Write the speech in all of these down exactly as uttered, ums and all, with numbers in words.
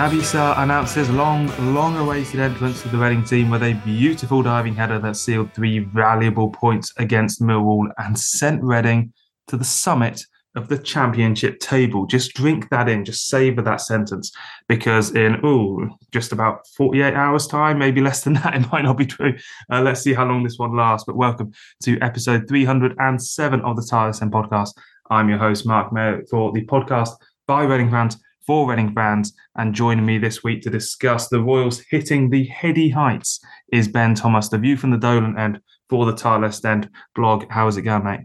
Naby Sarr announces long, long-awaited entrance to the Reading team with a beautiful diving header that sealed three valuable points against Millwall and sent Reading to the summit of the Championship table. Just drink that in, just savour that sentence, because in ooh, just about forty-eight hours' time, maybe less than that, it might not be true. Uh, let's see how long this one lasts. But welcome to episode three hundred seven of the Tireless End podcast. I'm your host, Mark Mayo, for the podcast by Reading fans, for Reading fans, and joining me this week to discuss the Royals hitting the heady heights is Ben Thomas, the view from the Dolan end for the Tireless End blog. How is it going, mate?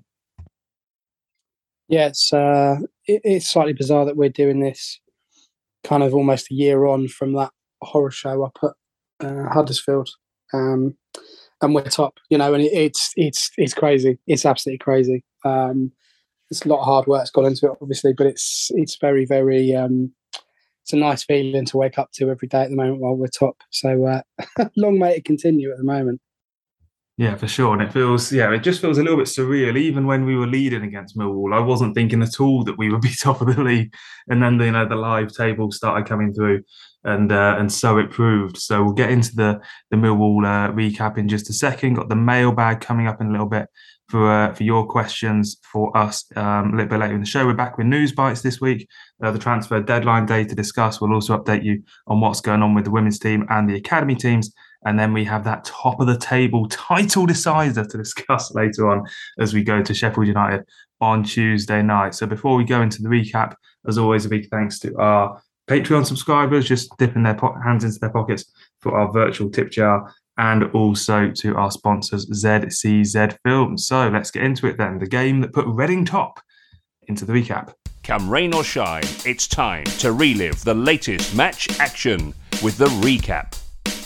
Yeah, it's uh, it, it's slightly bizarre that we're doing this kind of almost a year on from that horror show up at uh, Huddersfield, um, and we're top, you know, and it, it's it's it's crazy. It's absolutely crazy. Um, it's a lot of hard work's gone into it, obviously, but it's it's very very um, it's a nice feeling to wake up to every day at the moment while we're top. So uh, long may it continue at the moment. Yeah, for sure. And it feels, yeah, it just feels a little bit surreal. Even when we were leading against Millwall, I wasn't thinking at all that we would be top of the league. And then, you know, the live table started coming through, and uh, and so it proved. So we'll get into the the Millwall uh, recap in just a second. Got the mailbag coming up in a little bit for uh, for your questions for us um, a little bit later in the show. We're back with news bites this week, uh, the transfer deadline day to discuss. We'll also update you on what's going on with the women's team and the academy teams. And then we have that top of the table title decider to discuss later on as we go to Sheffield United on Tuesday night. So before we go into the recap, as always, a big thanks to our Patreon subscribers, just dipping their po- hands into their pockets for our virtual tip jar, and also to our sponsors, Z C Z Films. So let's get into it then. The game that put Reading top into the recap. Come rain or shine, it's time to relive the latest match action with the recap.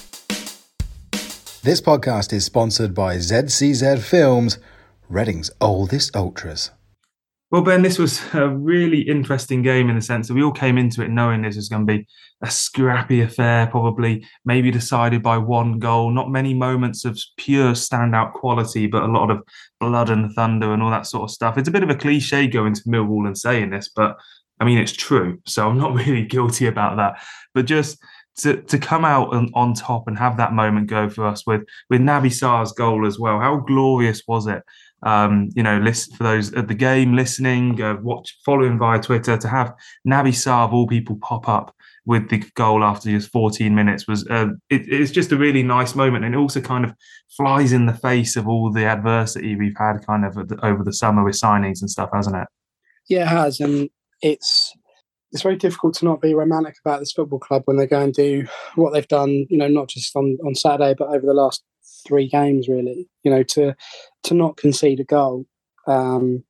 This podcast is sponsored by Z C Z Films, Reading's oldest ultras. Well, Ben, this was a really interesting game in the sense that we all came into it knowing this was going to be a scrappy affair, probably maybe decided by one goal. Not many moments of pure standout quality, but a lot of blood and thunder and all that sort of stuff. It's a bit of a cliche going to Millwall and saying this, but I mean, it's true. So I'm not really guilty about that. But just to to come out on, on top and have that moment go for us with, with Naby Sarr's goal as well. How glorious was it? Um, you know, listen for those at the game, listening, uh, watch, following via Twitter, to have Naby Sarr of all people pop up with the goal after just fourteen minutes was uh, it, it's just a really nice moment, and it also kind of flies in the face of all the adversity we've had kind of over the summer with signings and stuff, hasn't it? Yeah, it has, and it's it's very difficult to not be romantic about this football club when they go and do what they've done. You know, not just on, on Saturday, but over the last three games, really. You know, to to not concede a goal um,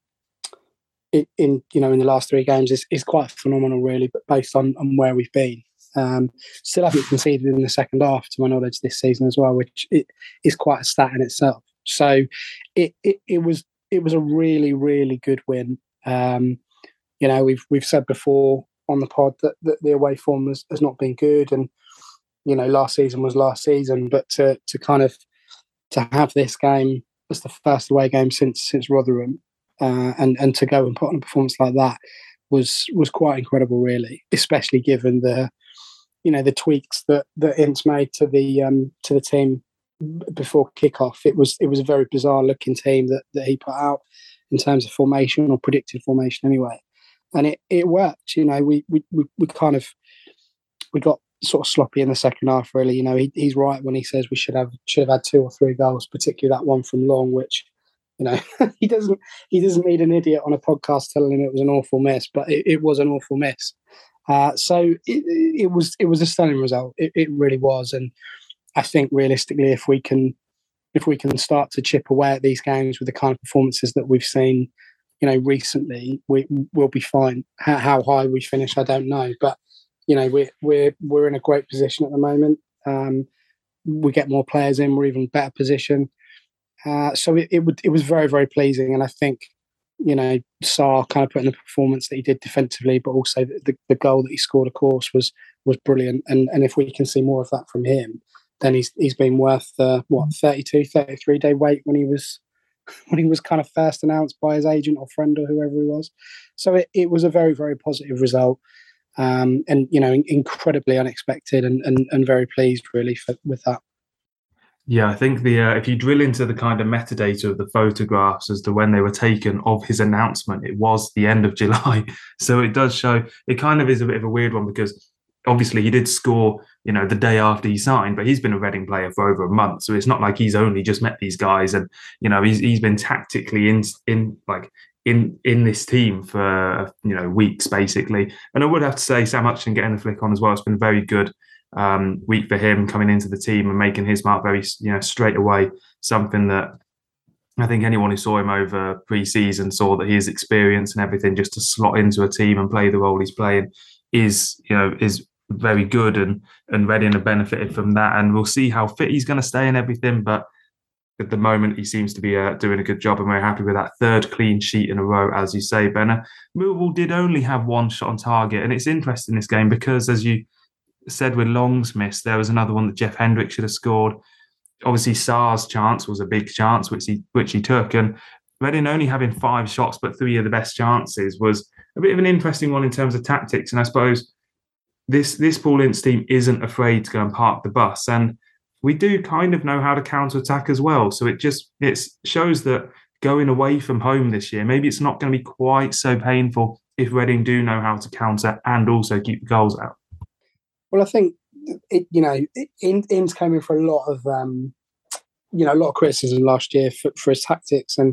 in, in you know in the last three games is, is quite phenomenal, really. But based on, on where we've been, um, still haven't conceded in the second half, to my knowledge, this season as well, which it, is quite a stat in itself. So it, it it was it was a really really good win. Um, you know, we've we've said before on the pod that, that the away form has, has not been good, and you know, last season was last season, but to to kind of to have this game as the first away game since since Rotherham, uh, and and to go and put on a performance like that was was quite incredible, really. Especially given the you know the tweaks that that Ince made to the um, to the team before kickoff. It was it was a very bizarre looking team that that he put out in terms of formation, or predicted formation anyway, and it it worked. You know, we we we, we kind of we got sort of sloppy in the second half, really. You know, he, he's right when he says we should have should have had two or three goals, particularly that one from Long, which, you know, he doesn't he doesn't need an idiot on a podcast telling him it was an awful miss, but it, it was an awful miss. Uh, so it, it was it was a stunning result. It, it really was, and I think realistically, if we can if we can start to chip away at these games with the kind of performances that we've seen, you know, recently, we we'll be fine. How, how high we finish, I don't know, but you know, we're we're we're in a great position at the moment. Um, we get more players in, we're even better position. Uh, so it it, would, it was very very pleasing, and I think, you know, Sarr kind of put in the performance that he did defensively, but also the, the goal that he scored, of course, was was brilliant. And and if we can see more of that from him, then he's he's been worth the what thirty-two, thirty-three day wait when he was when he was kind of first announced by his agent or friend or whoever he was. So it, it was a very very positive result. Um, and, you know, incredibly unexpected and, and, and very pleased, really, for, with that. Yeah, I think the uh, if you drill into the kind of metadata of the photographs as to when they were taken of his announcement, it was the end of July. So it does show, it kind of is a bit of a weird one because obviously he did score, you know, the day after he signed, but he's been a Reading player for over a month. So it's not like he's only just met these guys and, you know, he's he's been tactically in, in like, in in this team for, you know, weeks, basically. And I would have to say Sam Hutchinson getting the flick on as well. It's been very good. Um, week for him coming into the team and making his mark very, you know, straight away. Something that I think anyone who saw him over pre-season saw that his experience and everything just to slot into a team and play the role he's playing is, you know, is very good, and and Reading have benefited from that. And we'll see how fit he's going to stay and everything. But at the moment, he seems to be uh, doing a good job, and we're happy with that third clean sheet in a row, as you say, Benna. Millwall did only have one shot on target, and it's interesting this game because, as you said with Long's miss, there was another one that Jeff Hendrick should have scored. Obviously, Sarr's chance was a big chance, which he which he took. And Reading only having five shots, but three of the best chances was a bit of an interesting one in terms of tactics. And I suppose this this Paul Ince team isn't afraid to go and park the bus. And we do kind of know how to counter-attack as well. So it just it shows that going away from home this year, maybe it's not going to be quite so painful if Reading do know how to counter and also keep the goals out. Well, I think, it, you know, Ince came in for a lot of, um, you know, a lot of criticism last year for, for his tactics and,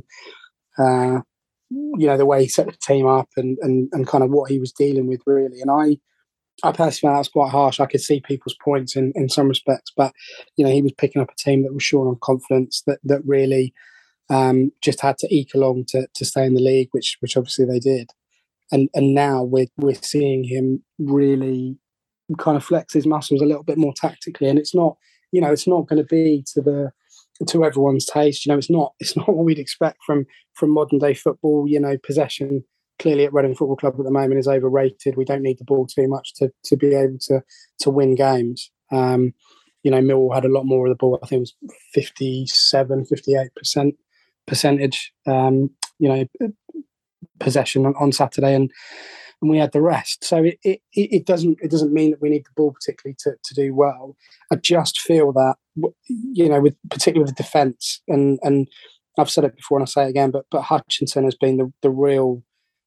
uh, you know, the way he set the team up and, and, and kind of what he was dealing with, really. And I, I personally found that was quite harsh. I could see people's points in, in some respects, but, you know, he was picking up a team that was short on confidence, that that really um, just had to eke along to, to stay in the league, which which obviously they did. And and now we're we're seeing him really kind of flex his muscles a little bit more tactically, and it's not, you know, it's not going to be to the to everyone's taste. You know, it's not it's not what we'd expect from from modern day football. You know, possession clearly at Reading Football Club at the moment is overrated. We don't need the ball too much to to be able to to win games. Um, you know, Millwall had a lot more of the ball. I think it was fifty-seven, fifty-eight percent percentage. Um, you know, possession on, on Saturday, and. And we had the rest. So it, it it doesn't it doesn't mean that we need the ball particularly to, to do well. I just feel that, you know, with particularly with the defence, and and I've said it before and I'll say it again, but but Hutchinson has been the, the real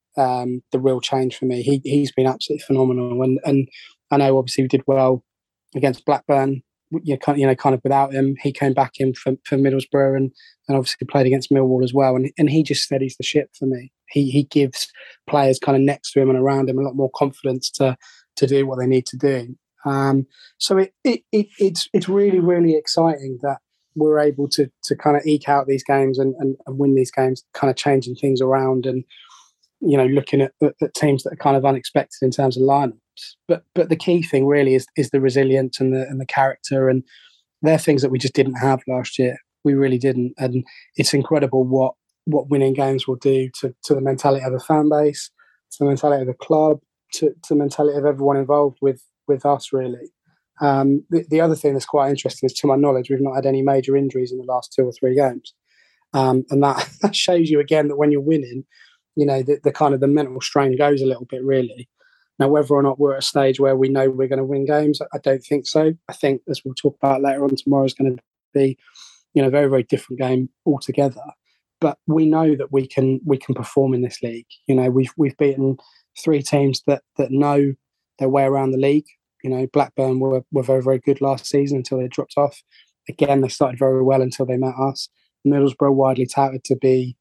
um, the real change for me. He he's been absolutely phenomenal, and and I know obviously we did well against Blackburn. You know, you know, kind of without him, he came back in for, for Middlesbrough, and, and obviously played against Millwall as well. And and he just steadies the ship for me. He he gives players kind of next to him and around him a lot more confidence to to do what they need to do. Um, so it, it it it's it's really really exciting that we're able to to kind of eke out these games and, and, and win these games, kind of changing things around, and you know, looking at, at, at teams that are kind of unexpected in terms of lineups. But but the key thing really is is the resilience and the and the character, and they're things that we just didn't have last year. We really didn't, and it's incredible what what winning games will do to to the mentality of the fan base, to the mentality of the club, to, to the mentality of everyone involved with with us. Really, um, the, the other thing that's quite interesting is, to my knowledge, we've not had any major injuries in the last two or three games, um, and that, that shows you again that when you're winning, you know, the, the kind of the mental strain goes a little bit, really. Now, whether or not we're at a stage where we know we're going to win games, I don't think so. I think, as we'll talk about later on, tomorrow is going to be, you know, a very, very different game altogether. But we know that we can we can perform in this league. You know, we've we've beaten three teams that that know their way around the league. You know, Blackburn were were very, very good last season until they dropped off. Again, they started very well until they met us. Middlesbrough widely touted to be,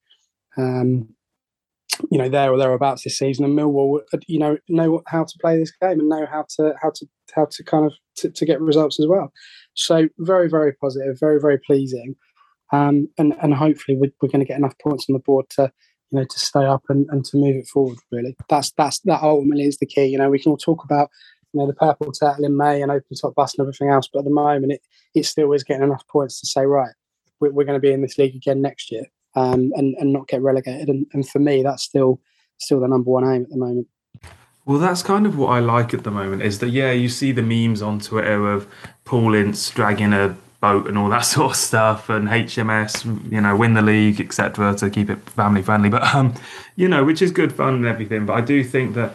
um, you know, there or thereabouts this season, and Millwall, you know, know how to play this game and know how to how to how to kind of to, to get results as well. So very, very positive, very, very pleasing, um, and and hopefully we're, we're going to get enough points on the board to, you know, to stay up and, and to move it forward. Really, that's that's that ultimately is the key. You know, we can all talk about, you know, the purple turtle in May and open top bus and everything else, but at the moment it it still is getting enough points to say, right, we're, we're going to be in this league again next year. Um, and, and not get relegated. And, and for me, that's still still the number one aim at the moment. Well, that's kind of what I like at the moment, is that, yeah, you see the memes on Twitter of Paul Ince dragging a boat and all that sort of stuff, and H M S, you know, win the league, et cetera, to keep it family friendly. But, um, you know, which is good fun and everything. But I do think that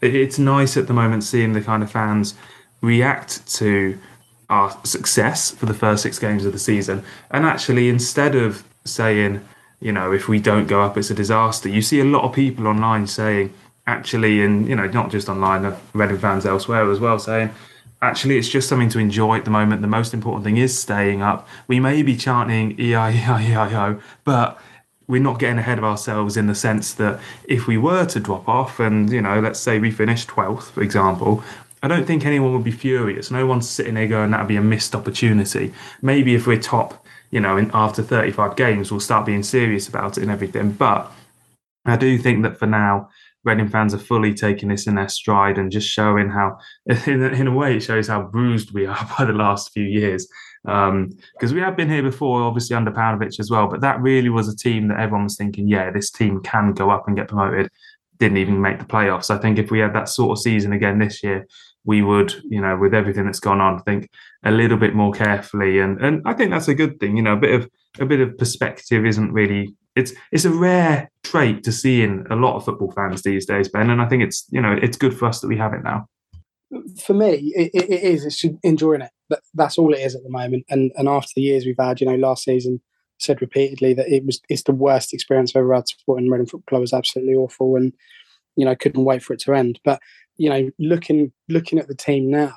it's nice at the moment seeing the kind of fans react to our success for the first six games of the season. And actually, instead of saying, you know, if we don't go up, it's a disaster, you see a lot of people online saying, actually, and, you know, not just online, Reading fans elsewhere as well, saying, actually, it's just something to enjoy at the moment. The most important thing is staying up. We may be chanting E I E I E I O, but we're not getting ahead of ourselves in the sense that if we were to drop off and, you know, let's say we finish twelfth, for example, I don't think anyone would be furious. No one's sitting there going, that'd be a missed opportunity. Maybe if we're top, you know, in, after thirty-five games, we'll start being serious about it and everything. But I do think that for now, Reading fans are fully taking this in their stride and just showing how, in a, in a way, it shows how bruised we are by the last few years. Because um, we have been here before, obviously under Paunovic as well, but that really was a team that everyone was thinking, yeah, this team can go up and get promoted. Didn't even make the playoffs. I think if we had that sort of season again this year, we would, you know, with everything that's gone on, think a little bit more carefully. And and I think that's a good thing. You know, a bit of a bit of perspective isn't really. It's it's a rare trait to see in a lot of football fans these days, Ben. And I think it's, you know, it's good for us that we have it now. For me, it, it is. It's enjoying it. That, that's all it is at the moment. And and after the years we've had, you know, last season said repeatedly that it was it's the worst experience I've ever had supporting Reading Football Club. It was absolutely awful, and you know, couldn't wait for it to end. But you know, looking looking at the team now,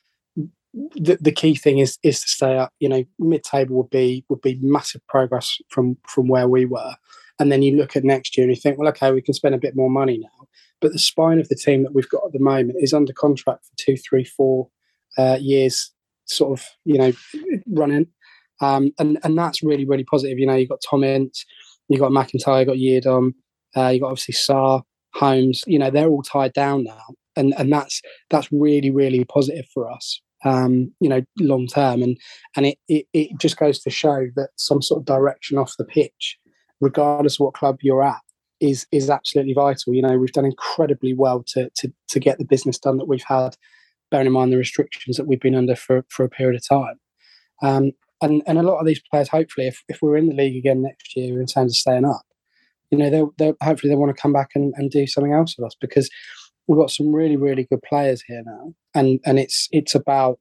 the, the key thing is is to stay up. You know, mid-table would be would be massive progress from from where we were. And then you look at next year and you think, well, okay, we can spend a bit more money now. But the spine of the team that we've got at the moment is under contract for two, three, four uh, years, sort of, you know, running. Um, and and that's really, really positive. You know, you've got Tom Ince, you've got McIntyre, you've got Yiadom, uh, you've got obviously Sarr, Holmes. You know, they're all tied down now. And and that's that's really, really positive for us, um, you know, long term. And and it, it it just goes to show that some sort of direction off the pitch, regardless of what club you're at, is is absolutely vital. You know, we've done incredibly well to to to get the business done that we've had, bearing in mind the restrictions that we've been under for, for a period of time. Um, and, and a lot of these players, hopefully, if, if we're in the league again next year in terms of staying up, you know, they'll, they'll hopefully they want to come back and, and do something else with us, because we've got some really, really good players here now. And and it's it's about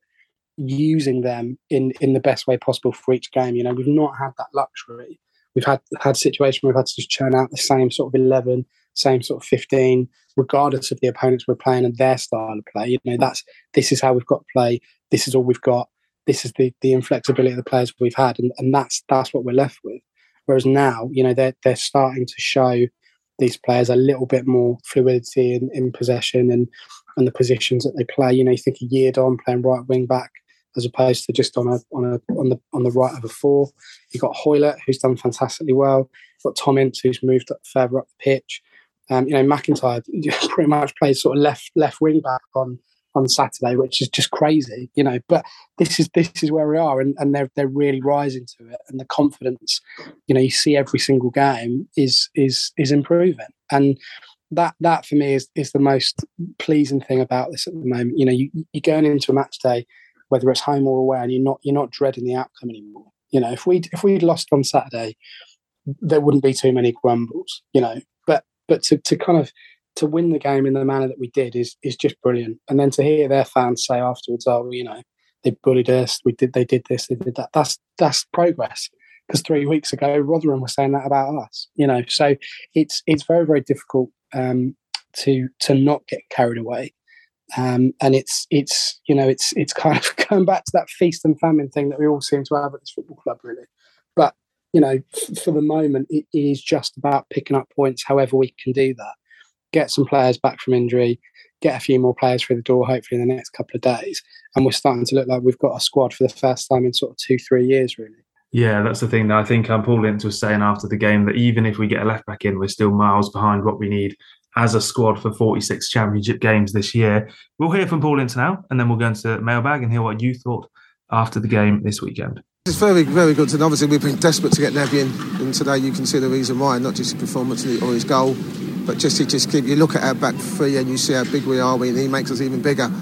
using them in, in the best way possible for each game. You know, we've not had that luxury. We've had had a situation where we've had to just churn out the same sort of eleven, same sort of fifteen, regardless of the opponents we're playing and their style of play. You know, that's this is how we've got to play. This is all we've got. This is the the inflexibility of the players we've had, and, and that's that's what we're left with. Whereas now, you know, they're they're starting to show these players a little bit more fluidity in, in possession and and the positions that they play. You know, you think a Yiadom playing right wing back as opposed to just on a on a on the on the right of a four. You've got Hoylett, who's done fantastically well. You've got Tom Ince, who's moved up further up the pitch. Um, you know, McIntyre pretty much plays sort of left left wing back on, on Saturday, which is just crazy, you know. But this is this is where we are, and, and they're they're really rising to it, and the confidence, you know, you see every single game is is is improving, and that that for me is is the most pleasing thing about this at the moment. You know, you you're going into a match day, whether it's home or away, and you're not you're not dreading the outcome anymore. You know, if we if we'd lost on Saturday, there wouldn't be too many grumbles. You know, but but to, to kind of to win the game in the manner that we did is is just brilliant. And then to hear their fans say afterwards, "Oh, you know, they bullied us. We did they did this, they did that." That's that's progress. Because three weeks ago, Rotherham was saying that about us. You know, so it's it's very very difficult um, to to not get carried away. Um, and it's it's you know it's it's kind of going back to that feast and famine thing that we all seem to have at this football club, really. But you know, f- for the moment, it is just about picking up points, however we can do that. Get some players back from injury, get a few more players through the door, hopefully in the next couple of days, and we're starting to look like we've got a squad for the first time in sort of two, three years, really. Yeah, that's the thing that I think um, Paul Ince was saying after the game, that even if we get a left back in, we're still miles behind what we need as a squad for forty-six championship games this year. We'll hear from Paul Ince now, and then we'll go into mailbag and hear what you thought after the game this weekend. It's very, very good, and obviously we've been desperate to get Nebi in, and today you can see the reason why, not just his performance or his goal, but just he just keep. You look at our back three and you see how big we are, and he makes us even bigger.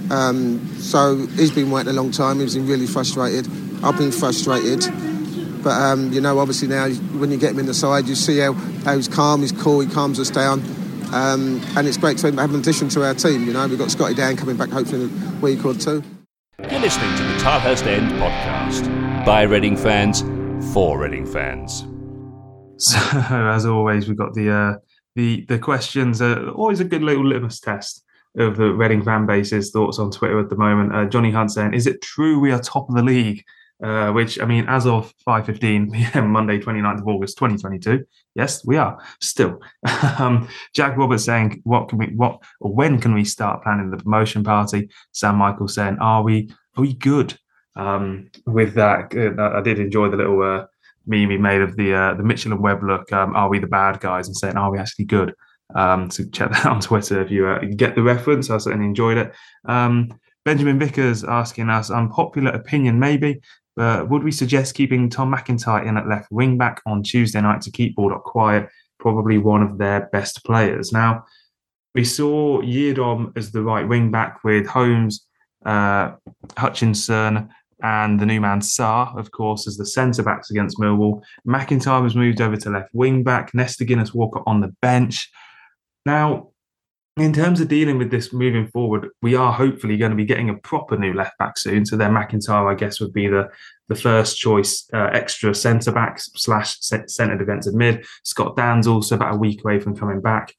Um, so he's been waiting a long time. He's been really frustrated. I've been frustrated. But, um, you know, obviously now when you get him in the side, you see how, how he's calm, he's cool, he calms us down. Um, and it's great to have an addition to our team. You know, we've got Scotty Dan coming back hopefully in a week or two. You're listening to the Tilehurst End podcast by Reading fans for Reading fans. So, as always, we've got the uh, the the questions. Uh, always a good little litmus test of the Reading fan base's thoughts on Twitter at the moment. Uh, Johnny Hunt saying, "Is it true we are top of the league?" Uh, which, I mean, as of five fifteen p.m. Monday, twenty-ninth of August, twenty twenty-two, yes, we are still. um, Jack Roberts saying, "What can we? What or when can we start planning the promotion party?" Sam Michael saying, "Are we? Are we good?" Um, with that, uh, I did enjoy the little uh, meme he made of the uh, the Mitchell and Webb look. Um, are we the bad guys? And saying, "Are we actually good?" Um, so check that on Twitter if you uh, get the reference. I certainly enjoyed it. Um, Benjamin Vickers asking us, unpopular opinion maybe. Uh, would we suggest keeping Tom McIntyre in at left wing back on Tuesday night to keep Baldock quiet? Probably one of their best players. Now, we saw Yiadom as the right wing back with Holmes, uh, Hutchinson, and the new man Sarr, of course, as the centre backs against Millwall. McIntyre was moved over to left wing back. Nesta Guinness Walker on the bench. Now, in terms of dealing with this moving forward, we are hopefully going to be getting a proper new left back soon. So then McIntyre, I guess, would be the, the first choice uh, extra centre back slash centre defensive mid. Scott Dan's also about a week away from coming back.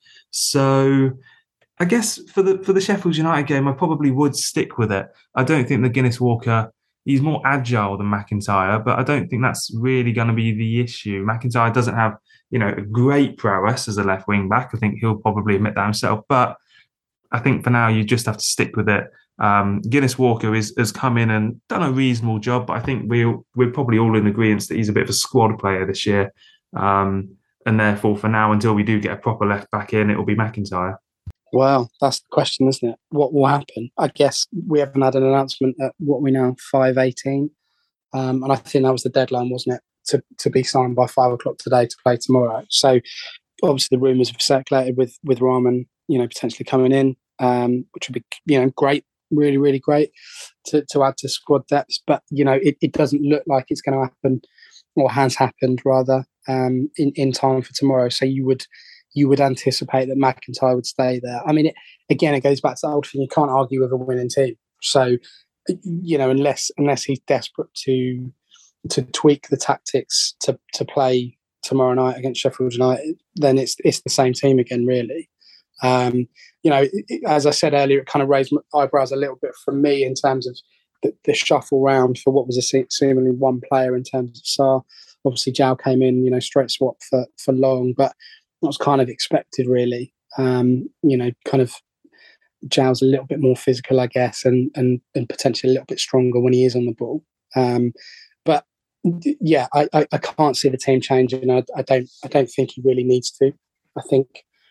So I guess for the for the Sheffield United game, I probably would stick with it. I don't think the Guinness Walker, he's more agile than McIntyre, but I don't think that's really going to be the issue. McIntyre doesn't have, you know, a great prowess as a left wing back. I think he'll probably admit that himself. But I think for now, you just have to stick with it. Um, Guinness Walker is, has come in and done a reasonable job, but I think we're, we're probably all in agreement that he's a bit of a squad player this year. Um, and therefore, for now, until we do get a proper left back in, it will be McIntyre. Well, that's the question, isn't it? What will happen? I guess we haven't had an announcement at what we now, five eighteen. Um, and I think that was the deadline, wasn't it? To, to be signed by five o'clock today to play tomorrow. So obviously the rumours have circulated with with Rahman, you know, potentially coming in, um, which would be, you know, great, really, really great to, to add to squad depth. But, you know, it, it doesn't look like it's going to happen, or has happened rather, um, in, in time for tomorrow. So you would you would anticipate that McIntyre would stay there. I mean, it, again, it goes back to the old thing, you can't argue with a winning team. So, you know, unless unless he's desperate to to tweak the tactics to to play tomorrow night against Sheffield United, then it's it's the same team again, really. Um, you know, it, as I said earlier, it kind of raised my eyebrows a little bit from me in terms of the, the shuffle round for what was a seemingly one player in terms of Sarr. Obviously, Jow came in, you know, straight swap for for Long, but that was kind of expected, really. Um, you know, kind of Jow's a little bit more physical, I guess, and and and potentially a little bit stronger when he is on the ball. Um, but yeah, I, I, I can't see the team changing. I, I don't I don't think he really needs to. I think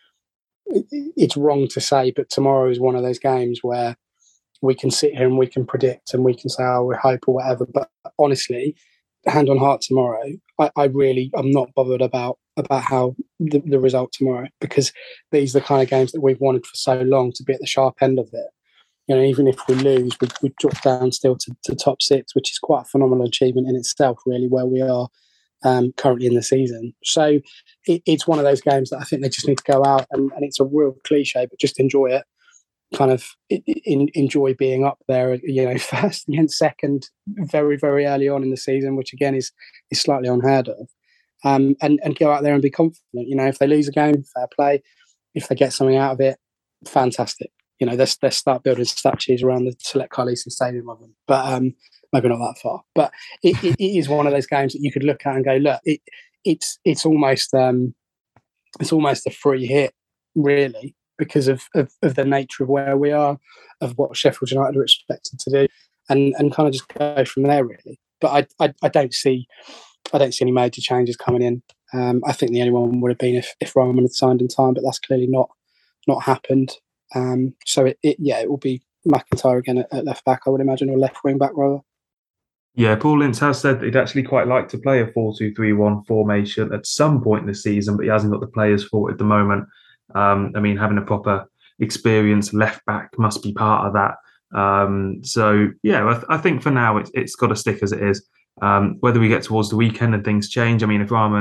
it's wrong to say, but tomorrow is one of those games where we can sit here and we can predict and we can say, oh, we hope or whatever. But honestly, hand on heart tomorrow, I, I really, I'm not bothered about about how the, the result tomorrow, because these are the kind of games that we've wanted for so long, to be at the sharp end of it. You know, even if we lose, we, we drop down still to, to top six, which is quite a phenomenal achievement in itself, really, where we are um, currently in the season. So it, it's one of those games that I think they just need to go out, and, and it's a real cliche, but just enjoy it. Kind of in, enjoy being up there, you know, first and second, very, very early on in the season, which again is is slightly unheard of. Um, and, and go out there and be confident. You know, if they lose a game, fair play. If they get something out of it, fantastic. You know, let's, let's start building statues around the Select Carlison Stadium of them. But um, maybe not that far. But it, it, it is one of those games that you could look at and go, look, it, it's it's almost um, it's almost a free hit, really, because of, of, of the nature of where we are, of what Sheffield United are expected to do, and, and kind of just go from there, really. But I I, I don't see I don't see any major changes coming in. Um, I think the only one would have been if, if Rahman had signed in time, but that's clearly not not happened. Um, so it, it yeah, it will be McIntyre again at, at left back, I would imagine, or left wing back rather. Yeah, Paul Lintz has said that he'd actually quite like to play a four two three one formation at some point this season, but he hasn't got the players for it at the moment. Um, I mean, having a proper experienced left back must be part of that. Um, so yeah, I, th- I think for now it's it's got to stick as it is. Um, whether we get towards the weekend and things change, I mean, if Rahman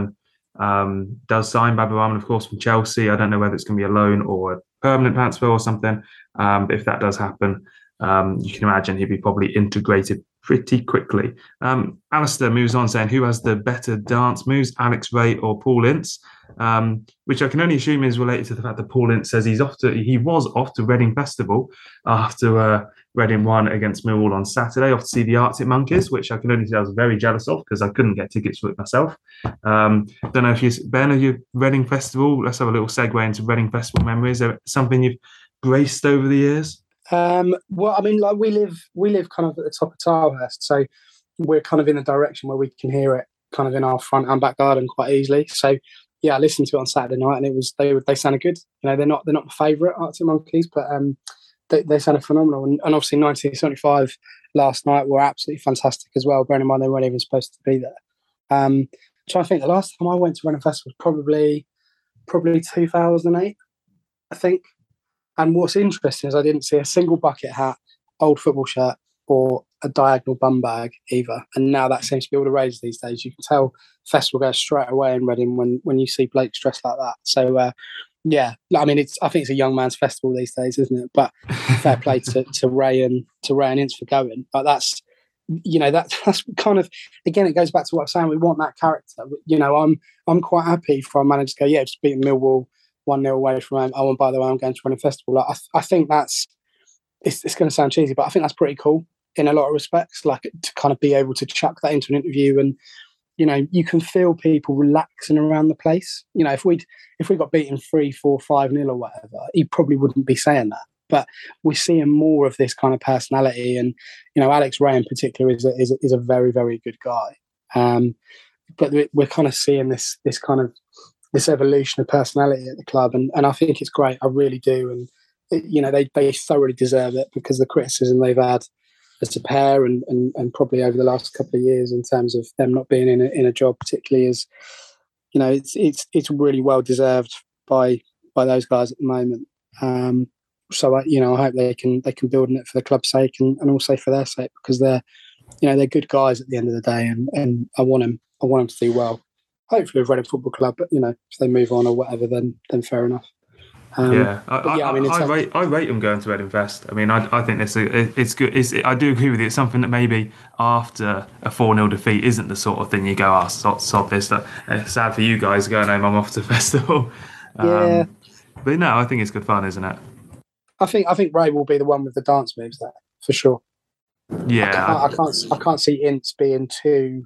um, does sign Babu-Rahman, of course, from Chelsea. I don't know whether it's going to be a loan or a permanent transfer or something. Um, but if that does happen, um, you can imagine he'd be probably integrated pretty quickly. Um, Alistair moves on saying, who has the better dance moves, Alex Rae or Paul Ince? Um, which I can only assume is related to the fact that Paul Ince says he's off to, he was off to Reading Festival after uh, Reading won against Millwall on Saturday, off to see the Arctic Monkeys, which I can only say I was very jealous of because I couldn't get tickets for it myself. Um, don't know if you, Ben, are you Reading Festival? Let's have a little segue into Reading Festival memories. Is there something you've graced over the years? Um, well, I mean, like we live, we live kind of at the top of Tilehurst, so we're kind of in a direction where we can hear it kind of in our front and back garden quite easily. So, yeah, I listened to it on Saturday night, and it was they they sounded good. You know, they're not they're not my favourite Arctic Monkeys, but um, they they sounded phenomenal. And, and obviously, nineteen seventy-five last night were absolutely fantastic as well. Bearing in mind they weren't even supposed to be there. Um, I'm trying to think, the last time I went to Reading Festival was probably probably two thousand eight, I think. And what's interesting is I didn't see a single bucket hat, old football shirt, or a diagonal bum bag either. And now that seems to be all the rage these days. You can tell festival goes straight away in Reading when, when you see Blake dressed like that. So, uh, yeah, I mean, it's I think it's a young man's festival these days, isn't it? But fair play to, to Ray and to Ray and Ince for going. But that's, you know, that, that's kind of, again, it goes back to what I'm saying. We want that character. You know, I'm I'm quite happy for our manager to go, yeah, just beating Millwall one nil away from home. Oh, and by the way, I'm going to Reading Festival. Like, I, th- I think that's, it's, it's going to sound cheesy, but I think that's pretty cool in a lot of respects, like to kind of be able to chuck that into an interview. And, you know, you can feel people relaxing around the place. You know, if we'd, if we got beaten three, four, five nil or whatever, he probably wouldn't be saying that. But we're seeing more of this kind of personality. And, you know, Alex Rae in particular is a, is a, is a very, very good guy. Um, but we're kind of seeing this, this kind of, this evolution of personality at the club, and, and I think it's great. I really do, and it, you know they they thoroughly deserve it because the criticism they've had as a pair, and, and, and probably over the last couple of years in terms of them not being in a, in a job, particularly, is you know it's it's it's really well deserved by by those guys at the moment. Um, so I, you know I hope they can they can build on it for the club's sake and, and also for their sake, because they're you know they're good guys at the end of the day, and, and I want them I want them to do well. Hopefully with Reading Football Club, but you know, if they move on or whatever, then then fair enough. Um, yeah, I, yeah, I, I mean, I, I rate I rate them going to Reading Fest. I mean, I I think it's a, it's good. It's, I do agree with you. It's something that maybe after a four nil defeat isn't the sort of thing you go, oh, sod, sod this. That it's sad for you guys going home. I'm off to festival. Um, yeah, but no, I think it's good fun, isn't it? I think I think Ray will be the one with the dance moves there for sure. Yeah, I can't I, I can't, I can't see Ince being too.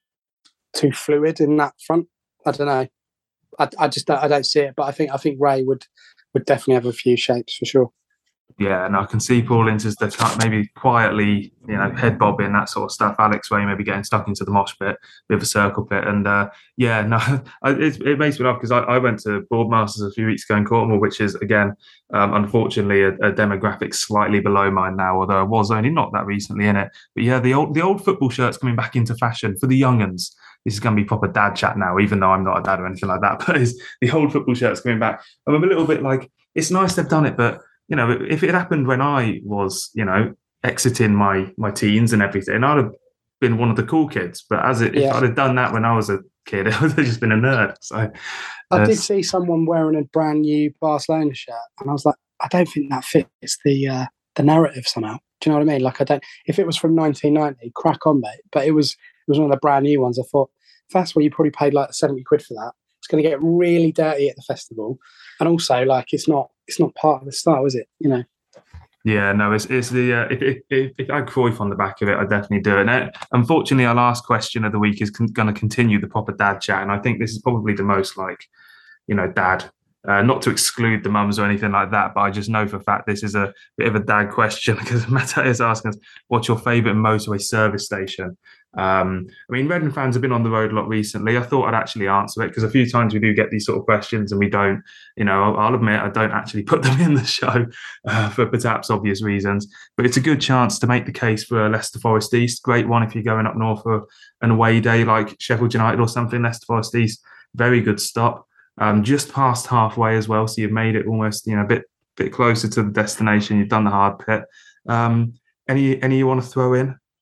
too fluid in that front. I don't know. I, I just don't, I don't see it, but I think I think Ray would would definitely have a few shapes for sure. Yeah, and I can see Paul Ince as the maybe quietly, you know, head bobbing, that sort of stuff. Alex Rae maybe getting stuck into the mosh pit, bit of a circle pit, and uh, yeah, no, it, it makes me laugh because I, I went to Boardmasters a few weeks ago in Cornwall, which is again, um, unfortunately, a, a demographic slightly below mine now, although I was only not that recently in it. But yeah, the old the old football shirt's coming back into fashion for the younguns. This is going to be proper dad chat now, even though I'm not a dad or anything like that. But it's, the old football shirt's coming back. I'm a little bit like, it's nice they've done it, but you know, if it happened when I was, you know, exiting my my teens and everything, I'd have been one of the cool kids. But as it, yeah. if I'd have done that when I was a kid, I would have just been a nerd. So I did see someone wearing a brand new Barcelona shirt, and I was like, I don't think that fits the uh, the narrative somehow. Do you know what I mean? Like, I don't. If it was from nineteen ninety, crack on, mate. But it was it was one of the brand new ones. I thought, that's where you probably paid like seventy quid for that. It's going to get really dirty at the festival, and also like it's not it's not part of the style, is it? You know. Yeah, no, it's it's the uh, if if if, if I had Cruyff on the back of it, I'd definitely do it. And uh, unfortunately, our last question of the week is con- going to continue the proper dad chat, and I think this is probably the most like, you know, dad. Uh, not to exclude the mums or anything like that, but I just know for a fact this is a bit of a dad question because Matt is asking us, what's your favourite motorway service station? Um, I mean, Reading fans have been on the road a lot recently. I thought I'd actually answer it because a few times we do get these sort of questions and we don't, you know, I'll, I'll admit I don't actually put them in the show uh, for perhaps obvious reasons, but it's a good chance to make the case for Leicester Forest East. Great one if you're going up north for an away day like Sheffield United or something. Leicester Forest East, very good stop. Um, just past halfway as well, so you've made it almost, you know, a bit bit closer to the destination. You've done the hard bit. Um, any any you want to throw in?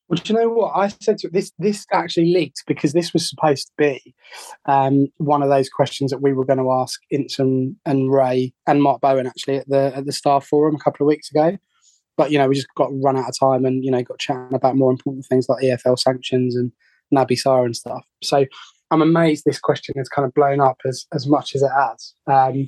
Well, do you know what I said to this? This actually leaked because this was supposed to be um, one of those questions that we were going to ask Inson and Ray and Mark Bowen actually at the at the staff forum a couple of weeks ago. But you know, we just got run out of time, and you know, got chatting about more important things like E F L sanctions and Naby Sarr and stuff. So I'm amazed this question has kind of blown up as as much as it has. Um,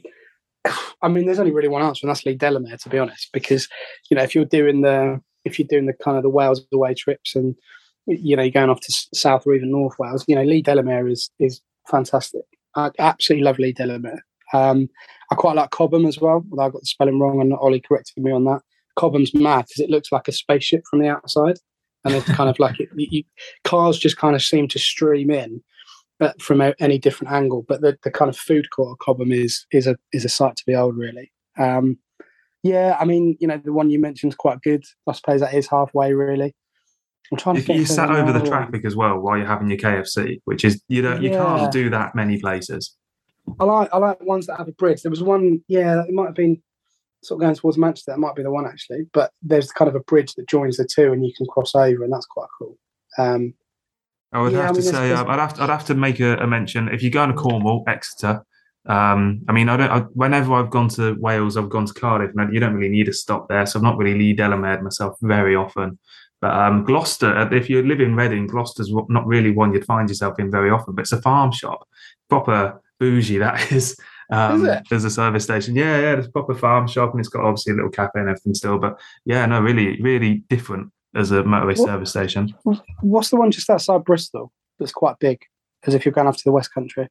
I mean, there's only really one answer, and that's Lee Delamere, to be honest, because you know, if you're doing the if you're doing the kind of the Wales away trips and, you know, you're going off to South or even North Wales, you know, Lee Delamere is is fantastic. I absolutely love Lee Delamere. Um, I quite like Cobham as well, although I got the spelling wrong and Ollie corrected me on that. Cobham's mad because it looks like a spaceship from the outside. And it's kind of like it, you, cars just kind of seem to stream in but from a, any different angle. But the, the kind of food court of Cobham is is a is a sight to behold, really. Um, Yeah, I mean, you know, the one you mentioned is quite good. I suppose that is halfway, really. I'm trying to if think. you sat over the one. traffic as well while you're having your K F C, which is you don't you Yeah. can't do that many places. I like I like ones that have a bridge. There was one, yeah, it might have been sort of going towards Manchester. That might be the one actually, but there's kind of a bridge that joins the two, and you can cross over, and that's quite cool. Um, I would Yeah, have I to mean, say there's- um, I'd have to, I'd have to make a, a mention if you're going to Cornwall, Exeter. Um, I mean, I don't. I, whenever I've gone to Wales, I've gone to Cardiff, and you don't really need a stop there. So I've not really Lee Delamere myself very often. But um, Gloucester, if you live in Reading, Gloucester's not really one you'd find yourself in very often. But it's a farm shop, proper bougie that is. Um, Is it? There's a service station. Yeah, yeah. There's a proper farm shop, and it's got obviously a little cafe and everything still. But yeah, no, really, really different as a motorway What- service station. What's the one just outside Bristol that's quite big, as if you're going up to the West Country?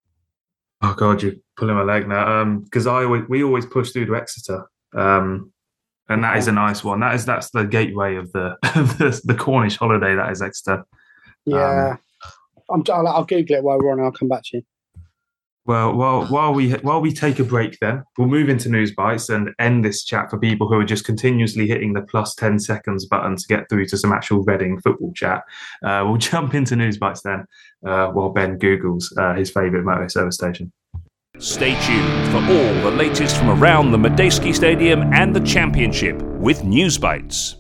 Oh God, you're pulling my leg now. Um, because I always we always push through to Exeter. Um, and that is a nice one. That is that's the gateway of the the, the Cornish holiday. That is Exeter. Yeah, I'm, I'll, I'll Google it while we're on. And I'll come back to you. Well, while while we while we take a break, then we'll move into news bites and end this chat for people who are just continuously hitting the plus ten seconds button to get through to some actual Reading football chat. Uh, we'll jump into news bites then, uh, while Ben Googles uh, his favourite motorway service station. Stay tuned for all the latest from around the Madejski Stadium and the Championship with News Bites.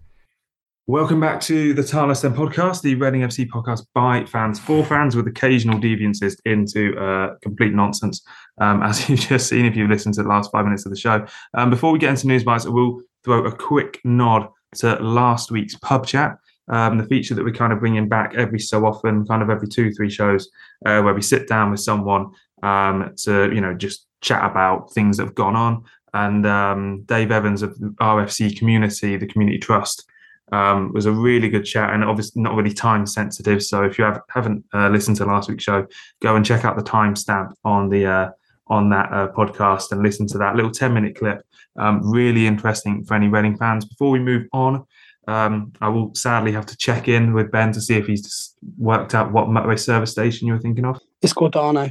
Welcome back to the Tarless Then podcast, the Reading F C podcast by fans for fans, with occasional deviances into uh, complete nonsense, um, as you've just seen if you've listened to the last five minutes of the show. Um, before we get into news bites, I will throw a quick nod to last week's pub chat, um, the feature that we're kind of bringing back every so often, kind of every two, three shows, uh, where we sit down with someone um, to, you know, just chat about things that have gone on. And um, Dave Evans of R F C Community, the Community Trust, Um, was a really good chat, and obviously not really time sensitive. So if you have, haven't uh, listened to last week's show, go and check out the timestamp on the uh, on that uh, podcast and listen to that little ten minute clip. Um, really interesting for any Reading fans. Before we move on, um, I will sadly have to check in with Ben to see if he's just worked out what motorway service station you were thinking of. It's Gordano.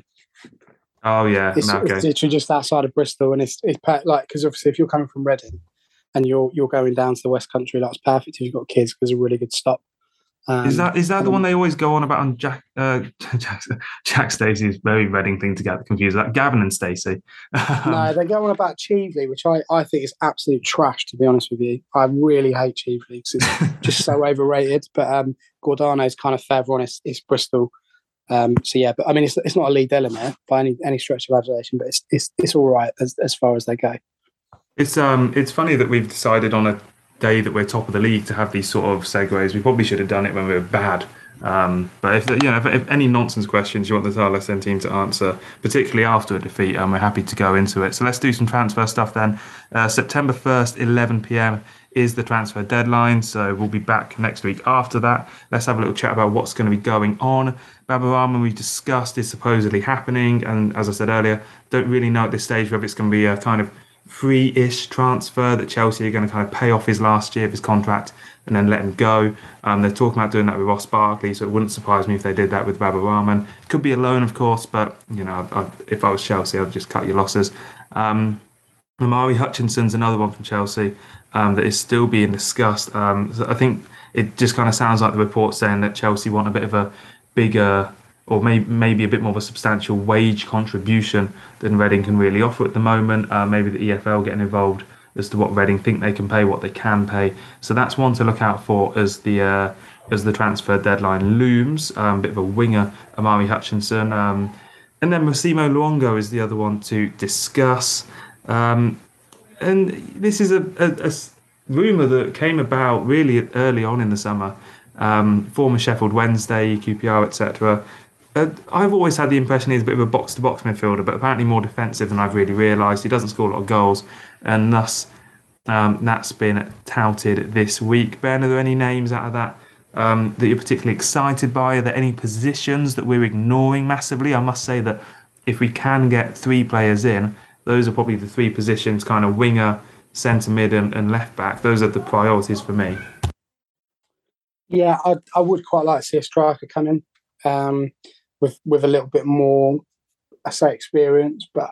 Oh yeah, It's, no, okay. it's literally just outside of Bristol, and it's it's pa- like because obviously if you're coming from Reading and you're you're going down to the West Country, that's perfect if you've got kids because it's a really good stop. Um, Is that is that the um, one they always go on about on Jack uh, Jack, Jack Stacey's very Reading thing to get confused? Like Gavin and Stacey. No, they go on about Cheveley, which I, I think is absolute trash, to be honest with you. I really hate Cheveley because it's just so overrated. But um, Gordano is kind of further on. It's, it's Bristol. Um, so yeah, but I mean, it's it's not a Lee Delamere by any any stretch of imagination, but it's it's it's all right as as far as they go. It's um it's funny that we've decided on a day that we're top of the league to have these sort of segues. We probably should have done it when we were bad. Um, but if you know if, if any nonsense questions you want the Tarless Then team to answer, particularly after a defeat, um, we're happy to go into it. So let's do some transfer stuff then. Uh, September first, eleven p.m. is the transfer deadline. So we'll be back next week after that. Let's have a little chat about what's going to be going on. Baba Rahman, we've discussed, is supposedly happening, and as I said earlier, don't really know at this stage whether it's going to be a kind of free-ish transfer that Chelsea are going to kind of pay off his last year of his contract and then let him go. Um, they're talking about doing that with Ross Barkley, so it wouldn't surprise me if they did that with Baba Rahman. Could be a loan, of course, but you know, I'd, I'd, if I was Chelsea, I'd just cut your losses. Um, Amari Hutchinson's another one from Chelsea um, that is still being discussed. Um, so I think it just kind of sounds like the report saying that Chelsea want a bit of a bigger, or maybe maybe a bit more of a substantial wage contribution than Reading can really offer at the moment. Uh, maybe the E F L getting involved as to what Reading think they can pay, what they can pay. So that's one to look out for as the uh, as the transfer deadline looms. Um, bit of a winger, Amari Hutchinson. Um, and then Massimo Luongo is the other one to discuss. Um, and this is a, a, a rumour that came about really early on in the summer. Um, former Sheffield Wednesday, Q P R, et cetera. Uh, I've always had the impression he's a bit of a box-to-box midfielder, but apparently more defensive than I've really realised. He doesn't score a lot of goals, and thus um, that's been touted this week. Ben, are there any names out of that um, that you're particularly excited by? Are there any positions that we're ignoring massively? I must say that if we can get three players in, those are probably the three positions, kind of winger, centre mid and, and left back. Those are the priorities for me. Yeah, I, I would quite like to see a striker come in um, with with a little bit more, I say, experience. But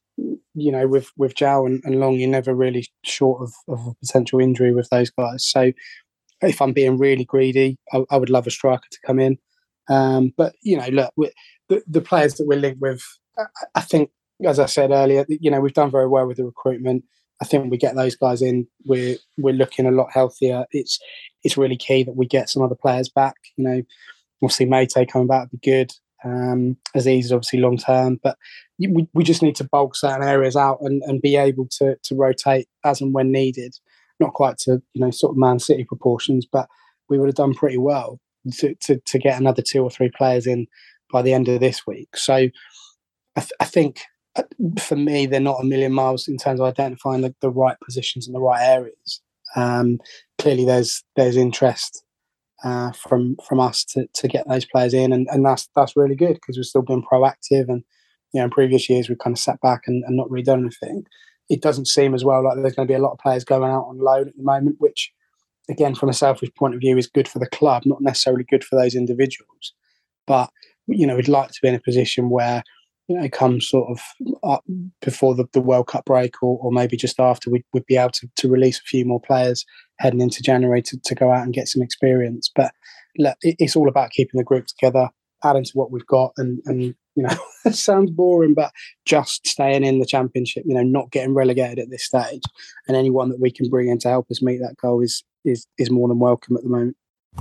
you know, with with João and, and Long, you're never really short of, of a potential injury with those guys. So, if I'm being really greedy, I, I would love a striker to come in. Um, but you know, look, the the players that we're linked with, I, I think, as I said earlier, you know, we've done very well with the recruitment. I think we get those guys in, we're we're looking a lot healthier. It's it's really key that we get some other players back. You know, obviously Mayte coming back would be good. Um, Aziz is obviously long term, but we, we just need to bulk certain areas out and, and be able to to rotate as and when needed. Not quite to, you know, sort of Man City proportions, but we would have done pretty well to to, to get another two or three players in by the end of this week. So I, th- I think. For me, they're not a million miles in terms of identifying the, the right positions in the right areas. Um, clearly, there's there's interest uh, from from us to, to get those players in, and, and that's that's really good because we've still been proactive. And you know, in previous years, we've kind of sat back and, and not really done anything. It doesn't seem as well like there's going to be a lot of players going out on loan at the moment, which, again, from a selfish point of view, is good for the club, not necessarily good for those individuals. But you know, we'd like to be in a position where, you know, come sort of up before the, the World Cup break or, or maybe just after, we'd, we'd be able to, to release a few more players heading into January to, to go out and get some experience. But look, it, it's all about keeping the group together, adding to what we've got, and, and you know, it sounds boring, but just staying in the Championship, you know, not getting relegated at this stage. And anyone that we can bring in to help us meet that goal is is is more than welcome at the moment.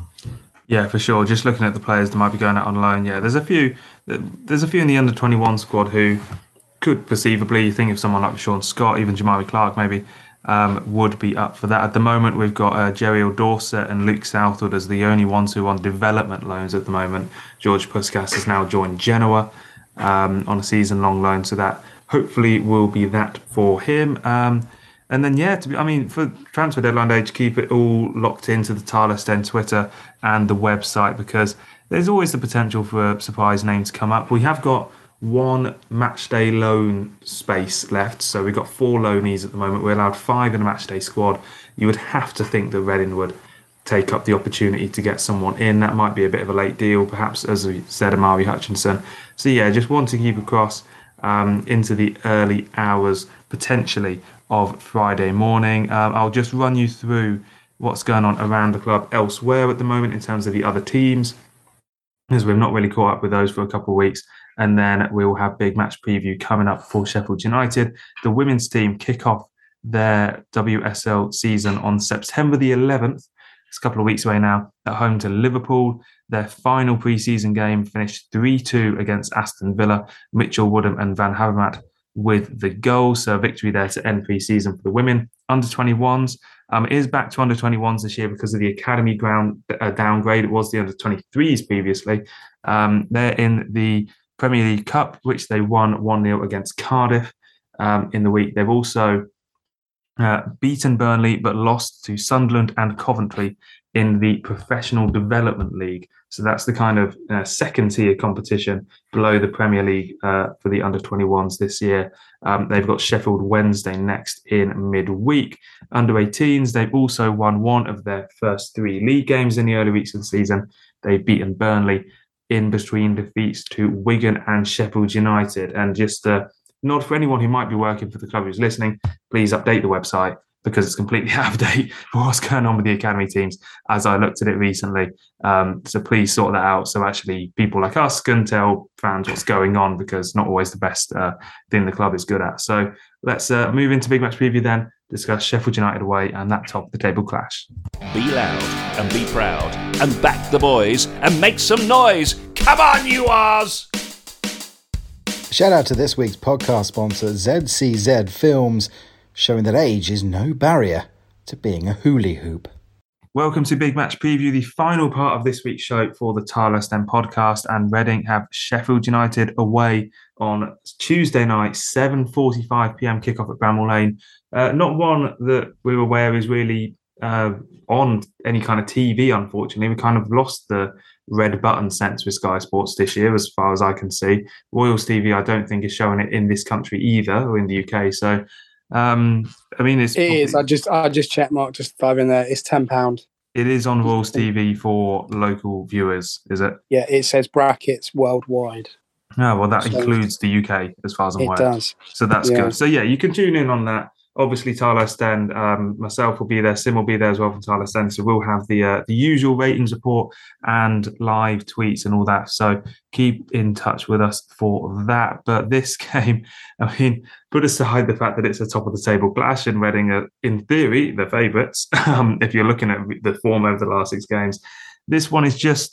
Yeah, for sure. Just looking at the players that might be going out on loan, yeah, there's a few. There's a few in the under twenty-one squad who could perceivably, think of someone like Sean Scott, even Jamari Clark maybe, um, would be up for that. At the moment, we've got uh, Jerry Dorset and Luke Southwood as the only ones who are on development loans at the moment. George Puskas has now joined Genoa um, on a season-long loan, so that hopefully will be that for him. Um, And then, yeah, to be, I mean, for transfer deadline day, to keep it all locked into the Tyler Sten Twitter and the website, because there's always the potential for a surprise name to come up. We have got one match day loan space left, so we've got four loanees at the moment. We're allowed five in a match day squad. You would have to think that Reading would take up the opportunity to get someone in. That might be a bit of a late deal, perhaps, as we said, Amari Hutchinson. So, yeah, just want to keep across um, into the early hours, potentially, of Friday morning. Um, I'll just run you through what's going on around the club elsewhere at the moment in terms of the other teams, as we've not really caught up with those for a couple of weeks. And then we'll have big match preview coming up for Sheffield United. The women's team kick off their W S L season on September the eleventh. It's a couple of weeks away now, at home to Liverpool. Their final pre-season game finished three two against Aston Villa. Mitchell Woodham and Van Havermaet with the goal. So a victory there to end pre-season for the women. Under twenty-ones um, is back to under twenty-ones this year because of the academy ground uh, downgrade. It was the under twenty-threes previously. Um, they're in the Premier League Cup, which they won one nil against Cardiff um, in the week. They've also uh, beaten Burnley but lost to Sunderland and Coventry in the Professional Development League. So that's the kind of uh, second tier competition below the Premier League uh, for the under twenty-ones this year. Um, they've got Sheffield Wednesday next in midweek. Under eighteens, they've also won one of their first three league games in the early weeks of the season. They've beaten Burnley in between defeats to Wigan and Sheffield United. And just a nod for anyone who might be working for the club who's listening, please update the website, because it's completely out of date for what's going on with the academy teams as I looked at it recently. Um, so please sort that out so actually people like us can tell fans what's going on, because not always the best uh, thing the club is good at. So let's uh, move into big match preview then. discuss Sheffield United away and that top of the table clash. Be loud and be proud and back the boys and make some noise. Come on, you Rs! Shout out to this week's podcast sponsor, Z C Z Films, showing that age is no barrier to being a hula hoop. Welcome to Big Match Preview, the final part of this week's show for the Tilehurst End podcast. And Reading have Sheffield United away on Tuesday night, seven forty-five p.m. kickoff at Bramall Lane. Uh, not one that we were aware is really uh, on any kind of T V, unfortunately. We kind of lost the red button sense with Sky Sports this year, as far as I can see. Royals T V, I don't think, is showing it in this country either, or in the U K. So, um, I mean, it's... It probably, is. I just I just checked, Mark, just dive in there. It's ten pounds. It is on Royals T V for local viewers, is it? Yeah, it says brackets worldwide. Oh, well, that so includes the U K, as far as I'm aware. It does. So that's yeah. good. So, yeah, you can tune in on that. Obviously, Tilehurst End, um, myself will be there. Sim will be there as well from Tilehurst End. So we'll have the uh, the usual ratings report and live tweets and all that. So keep in touch with us for that. But this game, I mean, put aside the fact that it's a top of the table clash and Reading are, in theory, the favourites. Um, if you're looking at the form over the last six games, this one is just,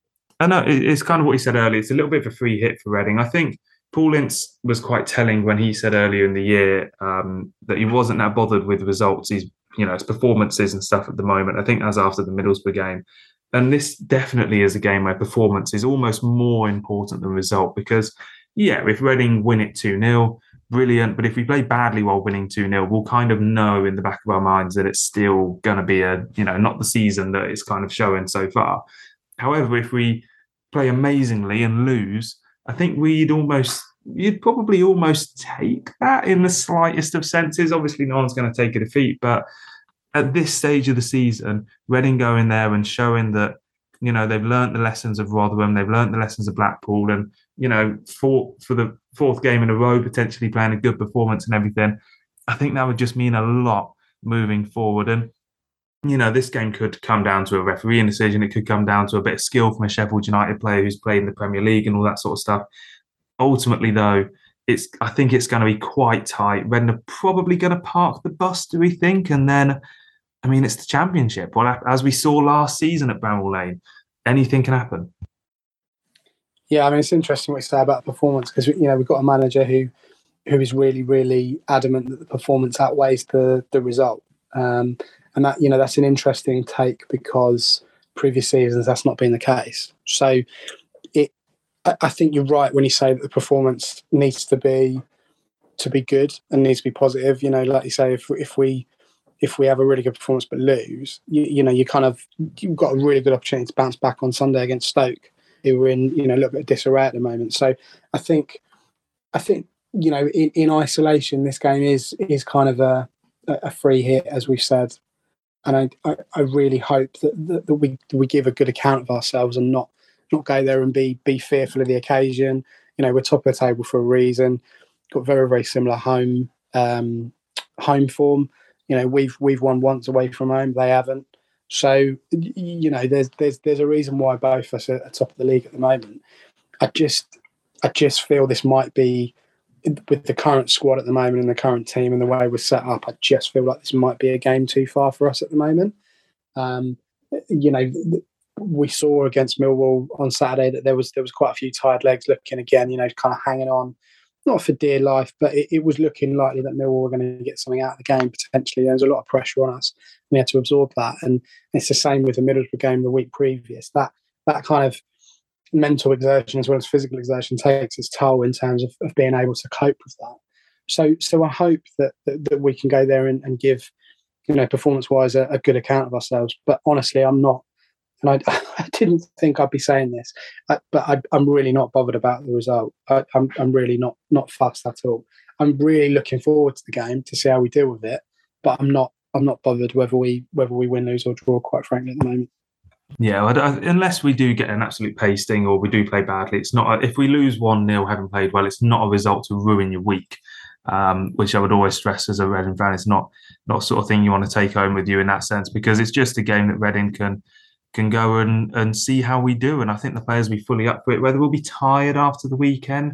I know it's kind of what he said earlier. It's a little bit of a free hit for Reading. I think Paul Ince was quite telling when he said earlier in the year um, that he wasn't that bothered with results. He's, you know, his performances and stuff at the moment. I think that's after the Middlesbrough game. And this definitely is a game where performance is almost more important than result because, yeah, if Reading win it two nil, brilliant. But if we play badly while winning two nil, we'll kind of know in the back of our minds that it's still going to be a, you know, not the season that it's kind of showing so far. However, if we play amazingly and lose, I think we'd almost, you'd probably almost take that in the slightest of senses. Obviously, no one's going to take a defeat, but at this stage of the season, Reading going there and showing that, you know, they've learnt the lessons of Rotherham, they've learnt the lessons of Blackpool, and, you know, for, for the fourth game in a row, potentially playing a good performance and everything, I think that would just mean a lot moving forward. And, you know, this game could come down to a refereeing decision. It could come down to a bit of skill from a Sheffield United player who's played in the Premier League and all that sort of stuff. Ultimately, though, it's I think it's going to be quite tight. Reading are probably going to park the bus, do we think? And then, I mean, it's the Championship. Well, as we saw last season at Bramall Lane, anything can happen. Yeah, I mean, it's interesting what you say about performance because, you know, we've got a manager who who is really, really adamant that the performance outweighs the the result. Um And that, you know, that's an interesting take because previous seasons that's not been the case. So it, I think you're right when you say that the performance needs to be to be good and needs to be positive. You know, like you say, if if we if we have a really good performance but lose, you, you know, you kind of you've got a really good opportunity to bounce back on Sunday against Stoke, who are in, you know, a little bit of disarray at the moment. So I think I think you know in, in isolation this game is is kind of a a free hit, as we've said. And I, I, I really hope that, that, that we we give a good account of ourselves and not not go there and be be fearful of the occasion. You know, we're top of the table for a reason. Got very very similar home um, home form. You know, we've we've won once away from home. They haven't. So you know, there's there's there's a reason why both of us are at top of the league at the moment. I just I just feel this might be, with the current squad at the moment and the current team and the way we're set up, I just feel like this might be a game too far for us at the moment. Um, you know, we saw against Millwall on Saturday that there was there was quite a few tired legs looking again, you know, kind of hanging on, not for dear life, but it, it was looking likely that Millwall were going to get something out of the game potentially. There was a lot of pressure on us. We had to absorb that. And it's the same with the Middlesbrough game the week previous. That that kind of mental exertion as well as physical exertion takes its toll in terms of, of being able to cope with that. So so I hope that that, that we can go there and, and give, you know, performance-wise a, a good account of ourselves. But honestly, I'm not, and I, I didn't think I'd be saying this, but I, I'm really not bothered about the result. I, I'm I'm really not not fussed at all. I'm really looking forward to the game to see how we deal with it. But I'm not I'm not bothered whether we whether we win, lose, or draw. Quite frankly, at the moment. Yeah, unless we do get an absolute pasting or we do play badly, it's not. A, if we lose one nil, having played well, it's not a result to ruin your week. Um, which I would always stress as a Reading fan, it's not not sort of thing you want to take home with you in that sense, because it's just a game that Reading can can go and, and see how we do. And I think the players will be fully up for it. Whether we'll be tired after the weekend,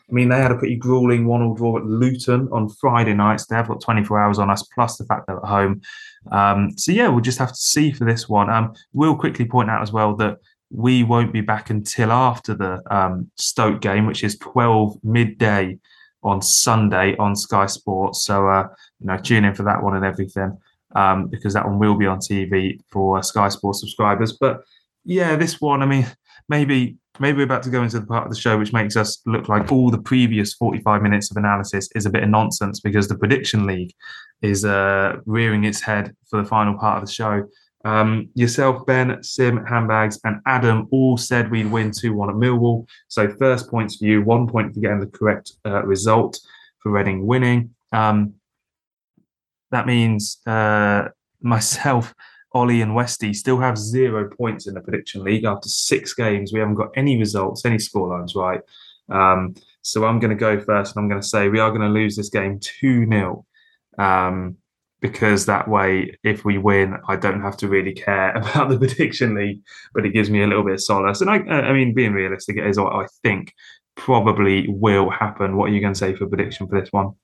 I mean, they had a pretty grueling one-all draw at Luton on Friday nights. They have got twenty-four hours on us, plus the fact they're at home. Um, so, yeah, we'll just have to see for this one. Um, we'll quickly point out as well that we won't be back until after the um, Stoke game, which is twelve midday on Sunday on Sky Sports. So, uh, you know, tune in for that one and everything, um, because that one will be on T V for uh, Sky Sports subscribers. But, yeah, this one, I mean, maybe... Maybe we're about to go into the part of the show which makes us look like all the previous forty-five minutes of analysis is a bit of nonsense, because the Prediction League is uh, rearing its head for the final part of the show. Um, yourself, Ben, Sim, Handbags, and Adam all said we'd win two one at Millwall. So first points for you, one point for getting the correct uh, result for Reading winning. Um, that means uh, myself, Ollie and Westy still have zero points in the Prediction League after six games. We haven't got any results, any scorelines right. Um, so I'm going to go first, and I'm going to say we are going to lose this game two nil, um, because that way, if we win, I don't have to really care about the Prediction League, but it gives me a little bit of solace. And I, I mean, being realistic, it is what I think probably will happen. What are you going to say for prediction for this one?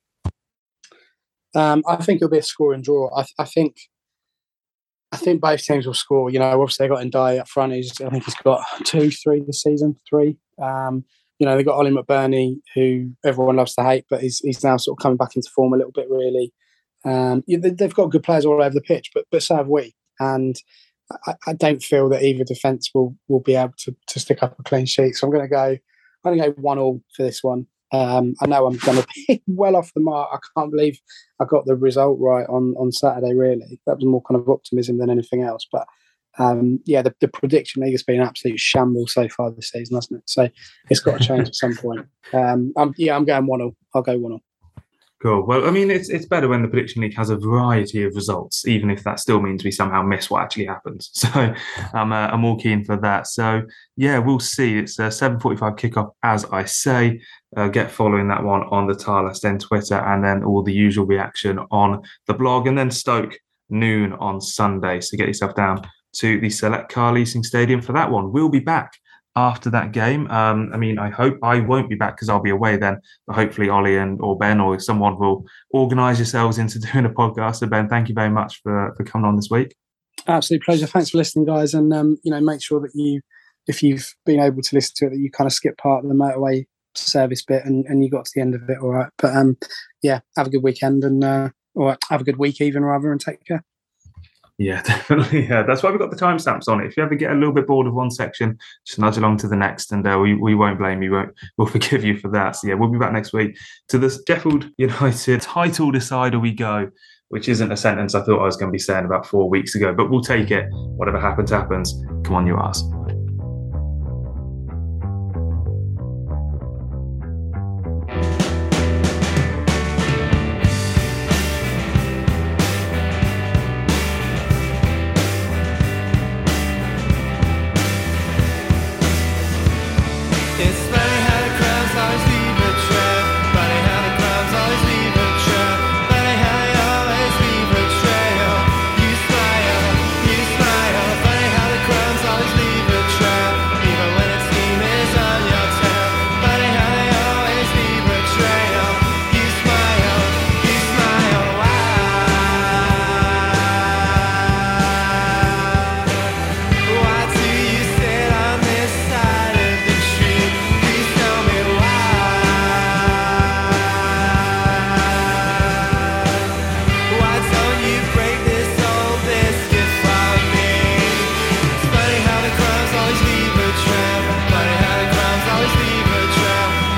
Um, I think it'll be a score and draw. I, I think I think both teams will score. You know, obviously they got Ndiaye up front. He's, I think he's got two, three this season, three. Um, you know, they got Ollie McBurney, who everyone loves to hate, but he's he's now sort of coming back into form a little bit, really. Um, they've got good players all over the pitch, but but so have we. And I, I don't feel that either defence will will be able to to stick up a clean sheet. So I'm going to go. I'm going to go one all for this one. Um, I know I'm going to be well off the mark. I can't believe I got the result right on, on Saturday, really. That was more kind of optimism than anything else. But um, yeah, the, the Prediction League has been an absolute shambles so far this season, hasn't it? So it's got to change at some point. Um, I'm, yeah, I'm going one all. I'll go one all. Cool. Well, I mean, it's it's better when the Prediction League has a variety of results, even if that still means we somehow miss what actually happens. So I'm uh, I'm all keen for that. So yeah, we'll see. It's a seven forty-five kickoff, as I say. Uh, get following that one on the Tarlest End Twitter, and then all the usual reaction on the blog, and then Stoke noon on Sunday. So get yourself down to the Select Car Leasing Stadium for that one. We'll be back after that game. Um, I mean, I hope I won't be back because I'll be away then, but hopefully Ollie and or Ben or someone will organise yourselves into doing a podcast. So Ben, thank you very much for, for coming on this week. Absolute pleasure. Thanks for listening, guys. And, um, you know, make sure that you, if you've been able to listen to it, that you kind of skip part of the motorway service bit and, and you got to the end of it. All right. But um, yeah, have a good weekend and, uh, or have a good week even rather, and take care. Yeah, definitely. Yeah, that's why we've got the timestamps on it. If you ever get a little bit bored of one section, just nudge along to the next, and uh, we we won't blame you. Won't, we'll forgive you for that. So yeah, we'll be back next week to the Sheffield United title decider we go, which isn't a sentence I thought I was going to be saying about four weeks ago, but we'll take it. Whatever happens, happens. Come on, you arse.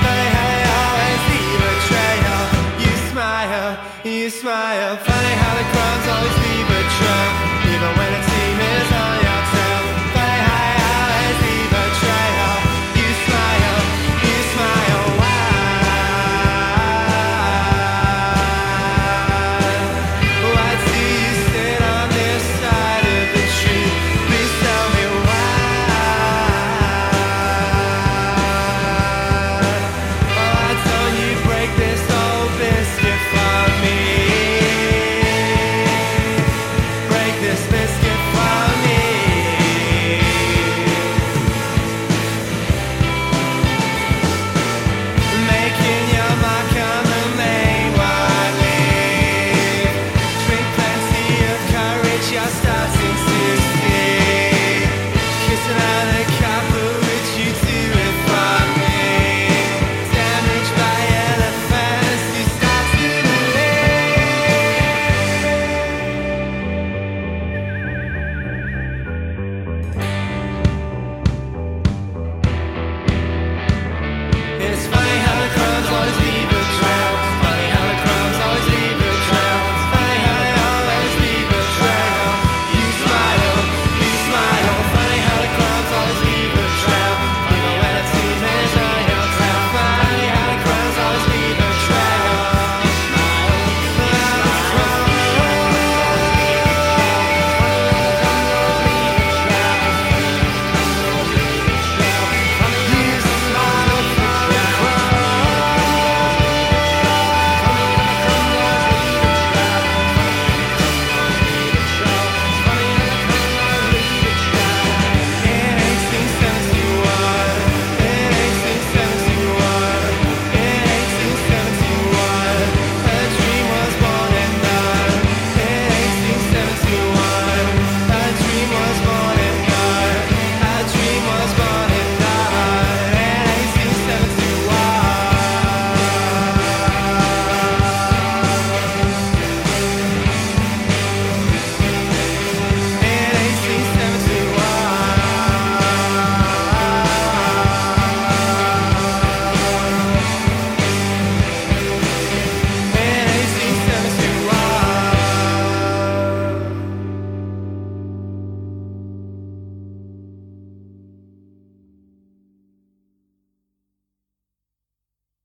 You smile, funny how the